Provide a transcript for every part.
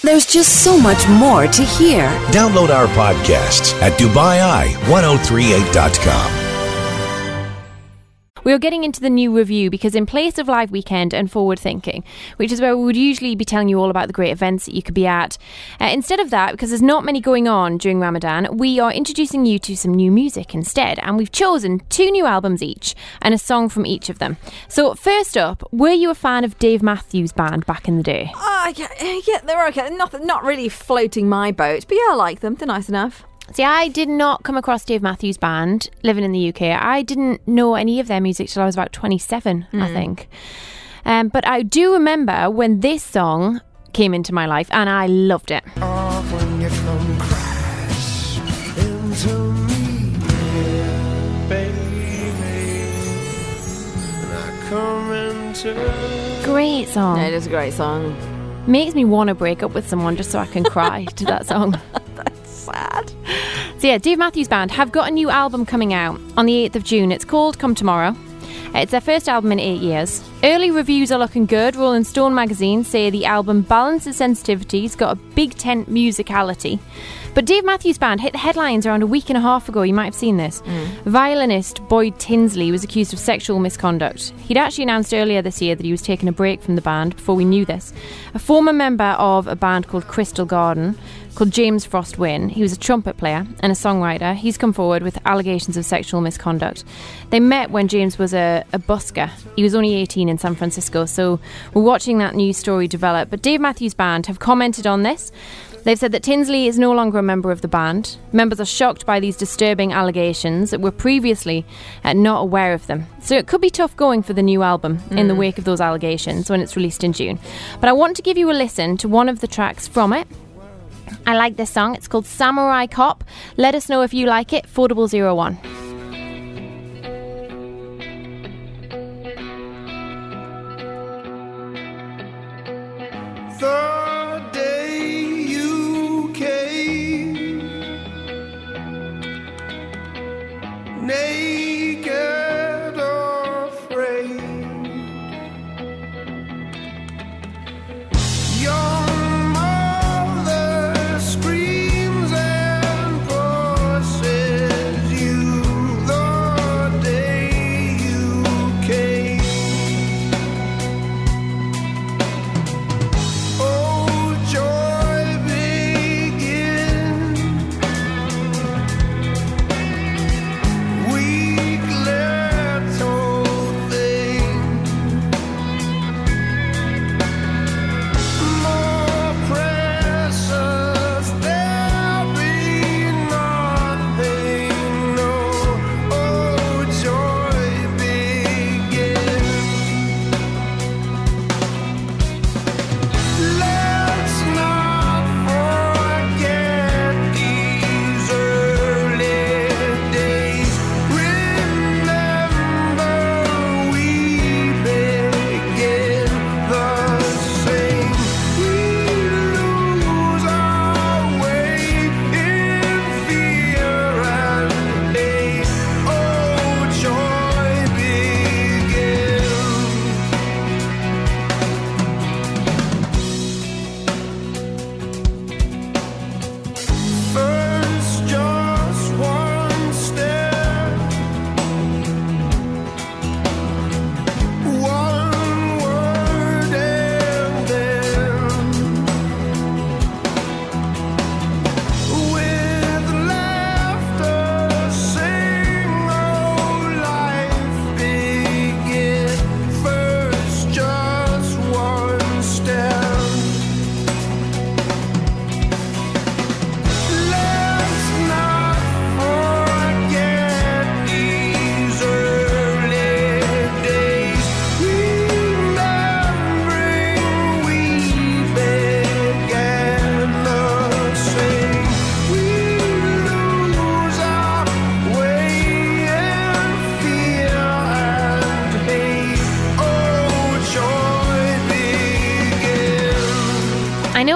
There's just so much more to hear. Download our podcasts at DubaiI1038.com. We are getting into the new review because in place of Live Weekend and Forward Thinking, which is where we would usually be telling you all about the great events that you could be at, instead of that, because there's not many going on during Ramadan, we are introducing you to some new music instead. And we've chosen 2 new albums each and a song from each of them. So first up, were you a fan of Dave Matthews Band back in the day? Yeah, they're okay. Not really floating my boat, but yeah, I like them. They're nice enough. See, I did not come across Dave Matthews Band living in the UK. I didn't know any of their music till I was about 27, I think. But I do remember when this song came into my life and I loved it. When you come crash into me, baby, and I come into... Great song. No, it is a great song. Makes me want to break up with someone just so I can cry to that song. That's sad. So yeah, Dave Matthews Band have got a new album coming out on the 8th of June. It's called Come Tomorrow. It's their first album in 8 years. Early reviews are looking good. Rolling Stone magazine say the album balances sensitivities, got a big tent musicality. But Dave Matthews Band hit the headlines around a week and a half ago. You might have seen this. Violinist Boyd Tinsley was accused of sexual misconduct. He'd actually announced earlier this year that he was taking a break from the band before we knew this. A former member of a band called Crystal Garden, called James Frost Wynne, he was a trumpet player and a songwriter. He's come forward with allegations of sexual misconduct. They met when James was a busker. He was only 18 in San Francisco, so we're watching that news story develop. But Dave Matthews Band have commented on this. They've said that Tinsley is no longer a member of the band. Members are shocked by these disturbing allegations that were previously not aware of them. So it could be tough going for the new album in the wake of those allegations when it's released in June. But I want to give you a listen to one of the tracks from it. I like this song. It's called Samurai Cop. Let us know if you like it. 4001. The day you came, naked or afraid, your mother screams and forces you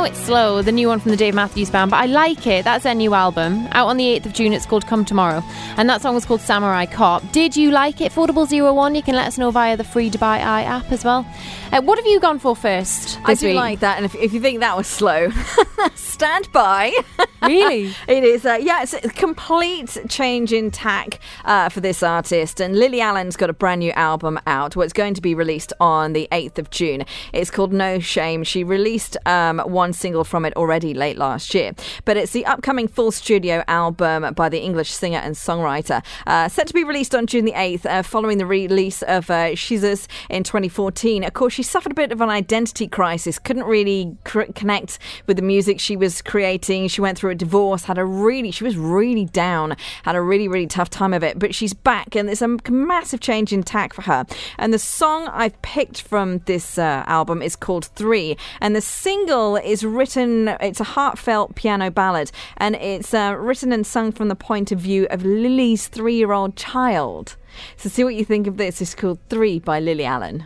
know it's slow, the new one from the Dave Matthews Band, but I like it. That's their new album. Out on the 8th of June, it's called Come Tomorrow. And that song was called Samurai Cop. Did you like it? 4001, you can let us know via the free Dubai Eye app as well. What have you gone for first I this do week? like that, and if you think that was slow, stand by. Really? It is, it's a complete change in tack for this artist. And Lily Allen's got a brand new album out. Well, it's going to be released on the 8th of June. It's called No Shame. She released one single from it already late last year. But it's the upcoming full studio album by the English singer and songwriter. Set to be released on June the 8th, following the release of She's in 2014. Of course, she suffered a bit of an identity crisis, couldn't really connect with the music she was creating. She went through a divorce, she was really down, had a really, really tough time of it. But she's back, and there's a massive change in tack for her. And the song I've picked from this album is called 3. And the single is it's a heartfelt piano ballad. And it's written and sung from the point of view of Lily's 3-year-old child. So see what you think of this. It's called 3 by Lily Allen.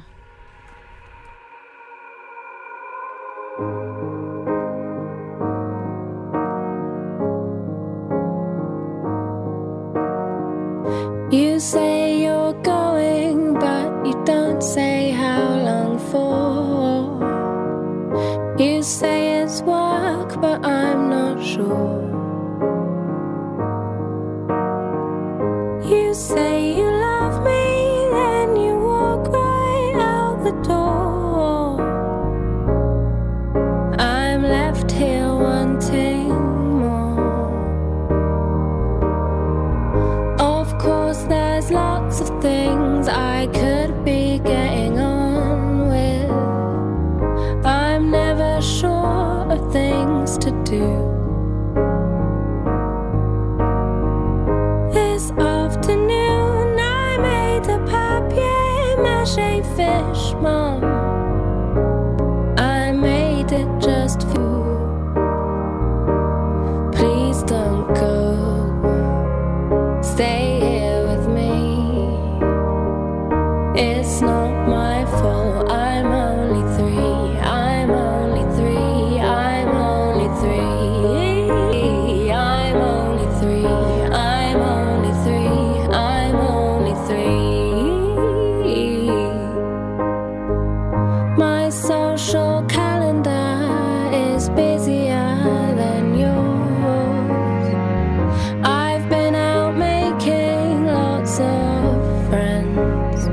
You say you're going, but you don't say how long for. You say it's work, but I'm not sure. You say you love me, then you walk right out the door. I'm left here wanting more. Of course, there's lots of things I could be getting on with. I'm never sure of things to do. This afternoon I made a papier-mâché fish, Mom. I made it just for you. Please don't go. Stay here with me. It's not my fault. I'm only 3. I'm only 3. I'm only 3. I'm only 3. I'm only 3. I'm only 3. My social calendar is busier than yours. I've been out making lots of friends.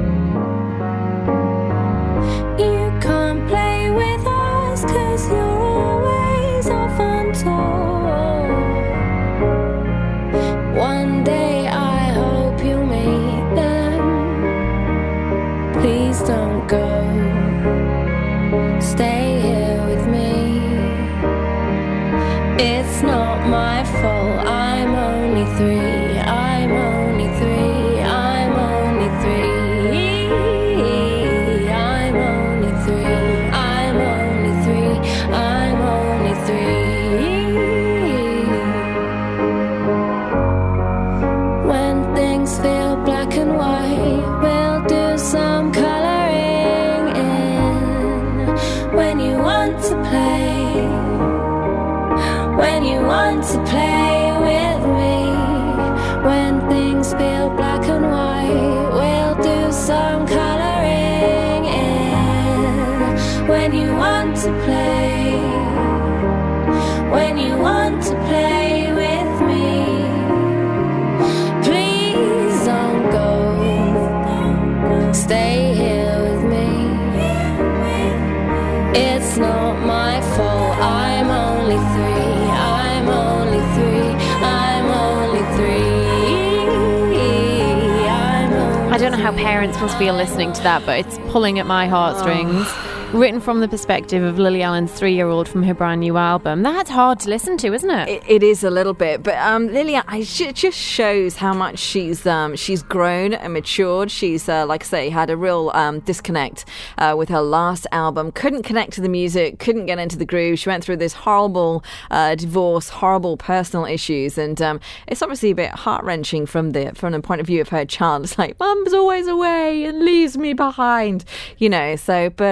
You can't play with us 'cause you're always off on tour. One day I hope you'll meet them. Please don't go. Stay here with me. It's not my fault. I'm only 3. I'm only 3. I'm only 3. I'm only 3. I'm only 3. I'm only 3. When things feel black and white, we'll do some coloring in. When you want to play, when you want to play with me. When things feel black and white, we'll do some coloring in. When you want to play, when you want to play with me. Please don't go. Stay here with me. It's not my fault. I'm only 3. I'm only 3. I'm only 3. I'm only I don't know how parents must feel listening to that, but it's pulling at my heartstrings. Written from the perspective of Lily Allen's 3-year-old from her brand new album. That's hard to listen to, isn't it? It is a little bit, but Lily, it just shows how much she's grown and matured. She's, like I say, had a real disconnect with her last album. Couldn't connect to the music, couldn't get into the groove. She went through this horrible divorce, horrible personal issues, and it's obviously a bit heart-wrenching from the point of view of her child. It's like, Mum's always away and leaves me behind, you know. So, but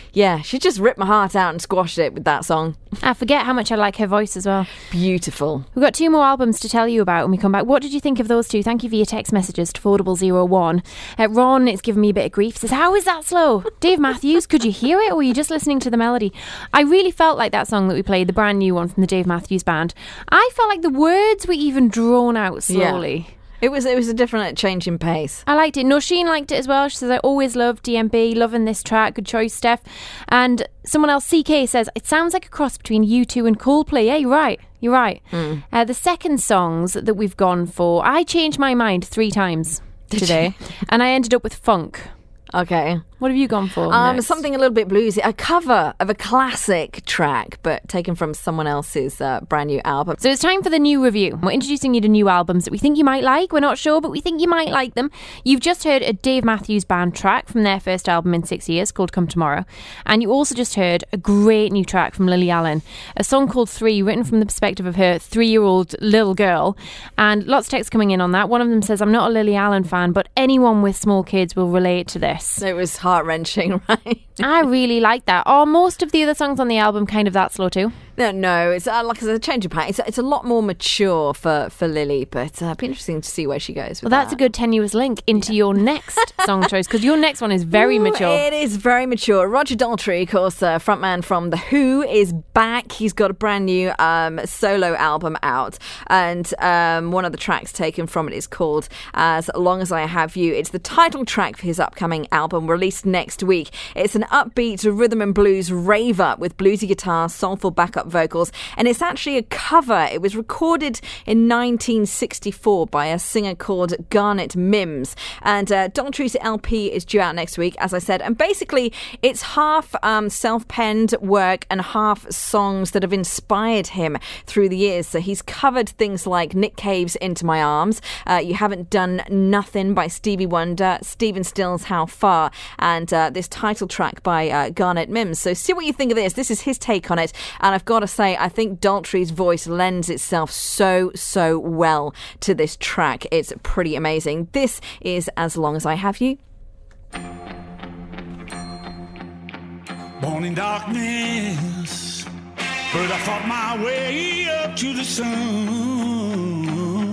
Yeah, she just ripped my heart out and squashed it with that song. I forget how much I like her voice as well. Beautiful. We've got 2 more albums to tell you about when we come back. What did you think of those 2? Thank you for your text messages to 40001. Ron, it's given me a bit of grief, says, how is that slow? Dave Matthews, could you hear it or were you just listening to the melody? I really felt like that song that we played, the brand new one from the Dave Matthews Band. I felt like the words were even drawn out slowly. Yeah. It was a different change in pace. I liked it. Nosheen liked it as well. She says, I always loved DMB, loving this track. Good choice, Steph. And someone else, CK, says, it sounds like a cross between U2 and Coldplay. Yeah, you're right. You're right. The second songs that we've gone for, I changed my mind 3 times today. And I ended up with funk. Okay. What have you gone for next? Something a little bit bluesy. A cover of a classic track, but taken from someone else's brand new album. So it's time for the new review. We're introducing you to new albums that we think you might like. We're not sure, but we think you might like them. You've just heard a Dave Matthews Band track from their first album in 6 years called Come Tomorrow. And you also just heard a great new track from Lily Allen, a song called 3, written from the perspective of her 3-year-old little girl. And lots of texts coming in on that. One of them says, I'm not a Lily Allen fan, but anyone with small kids will relate to this. It was heart-wrenching, right? I really like that. Are most of the other songs on the album kind of that slow too? No, it's like a change of pace. It's a lot more mature for Lily, but it'll be interesting to see where she goes with Well, that's a good tenuous link into your next song choice, because your next one is very mature. It is very mature. Roger Daltrey, of course, frontman from The Who, is back. He's got a brand new solo album out, and one of the tracks taken from it is called As Long As I Have You. It's the title track for his upcoming album, released next week. It's an upbeat rhythm and blues rave-up with bluesy guitar, soulful backup vocals, and it's actually a cover. It was recorded in 1964 by a singer called Garnet Mims, and Daltrey's LP is due out next week, as I said, and basically it's half self-penned work and half songs that have inspired him through the years. So he's covered things like Nick Cave's Into My Arms, You Haven't Done Nothing by Stevie Wonder, Stephen Stills' How Far, and this title track by Garnet Mims. So see what you think of this. This is his take on it, and I've got to say, I think Daltrey's voice lends itself so well to this track. It's pretty amazing. This is As Long As I Have You. Born in darkness, but I fought my way up to the sun.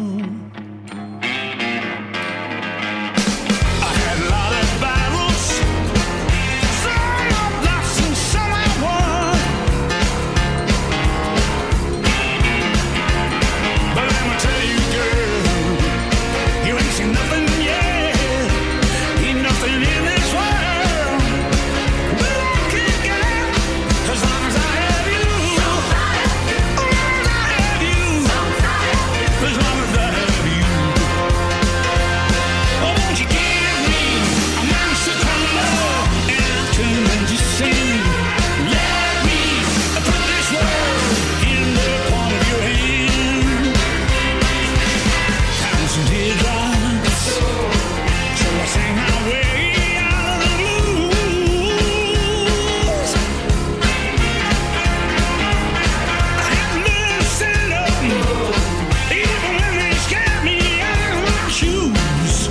I had a lot of battles, some I lost and some I won. But let me tell you, girl, you ain't seen nothing yet, ain't nothing in this world that I can get. As long as I have you, as long as I have you, as long as I have you. Oh, won't you give me a monster kind of love and I'll turn and just sing. Let me put this world in the palm of your hand. Thousand teardrops, so I sing my way out of the blues. I haven't been set up, even when they scare me out of my shoes.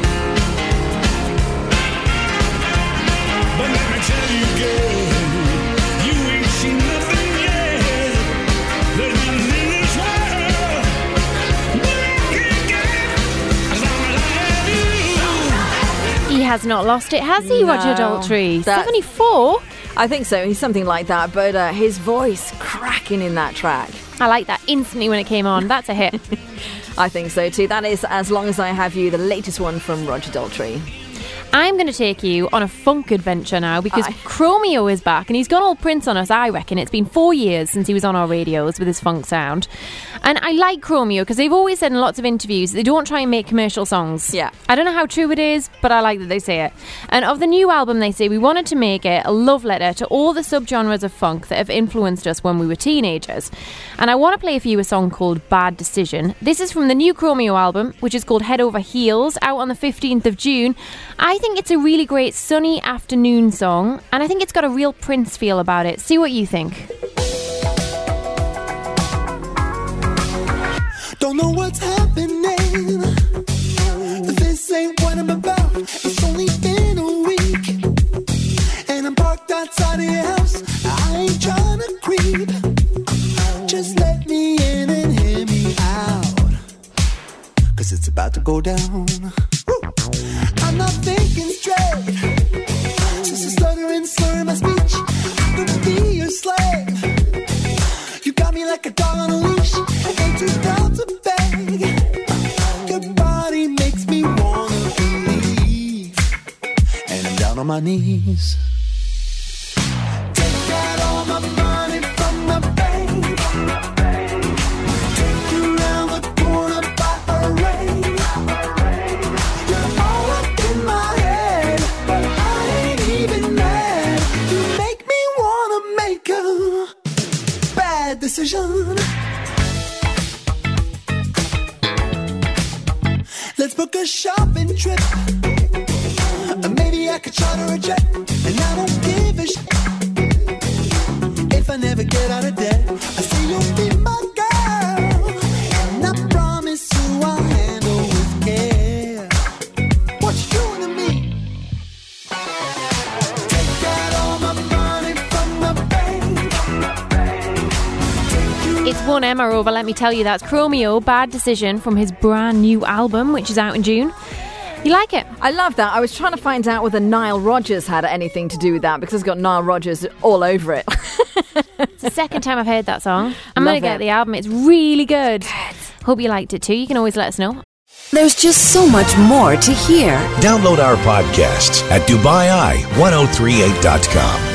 But let me tell you, girl, you ain't seen nothing yet. There's nothing in this world that I can get. As long as I have you. He has not lost it, has he, Roger No. Daltrey? That- 74? I think so. He's something like that, but his voice cracking in that track. I like that instantly when it came on. That's a hit. I think so too. That is As Long As I Have You, the latest one from Roger Daltrey. I'm going to take you on a funk adventure now, because Hi. Chromeo is back and he's gone all Prince on us, I reckon. It's been 4 years since he was on our radios with his funk sound. And I like Chromeo because they've always said in lots of interviews they don't try and make commercial songs. Yeah. I don't know how true it is, but I like that they say it. And of the new album, they say we wanted to make it a love letter to all the subgenres of funk that have influenced us when we were teenagers. And I want to play for you a song called Bad Decision. This is from the new Chromeo album, which is called Head Over Heels, out on the 15th of June. I think it's a really great sunny afternoon song, and I think it's got a real Prince feel about it. See what you think. Don't know what's happening. This ain't what I'm about. It's only been a week, and I'm parked outside about to go down. Woo. I'm not thinking straight. Just a stuttering slur in my speech. I could be your slave. You got me like a dog on a leash. I ain't too proud to beg. Your body makes me wanna believe. And I'm down on my knees. Take out all my money from my bank. Take you round the corner by a rain. You're all up in my head, but I ain't even mad. You make me wanna make a bad decision. Let's book a shopping trip. Maybe I could charter a jet. And I don't give a shit if I never get out of debt. I say you'll be my girl, and I promise you I'll handle with care. What you doing to me? Take out all my money from my bank. It's one Emma over, let me tell you. That's Chromeo, Bad Decision, from his brand new album, which is out in June. You like it? I love that. I was trying to find out whether Nile Rodgers had anything to do with that because it's got Nile Rodgers all over it. It's the second time I've heard that song. I'm Love going to get it. the album. It's really good. Hope you liked it too. You can always let us know. There's just so much more to hear. Download our podcasts at DubaiEye1038.com.